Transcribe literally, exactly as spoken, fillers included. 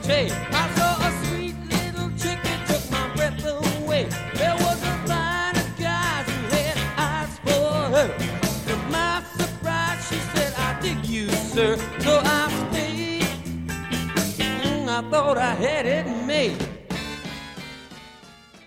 tray. I saw a sweet little chick that took my breath away. There was a line of guys who had eyes for her. To my surprise, she said, I dig you, sir. So I stayed. Mm, I thought I had it made.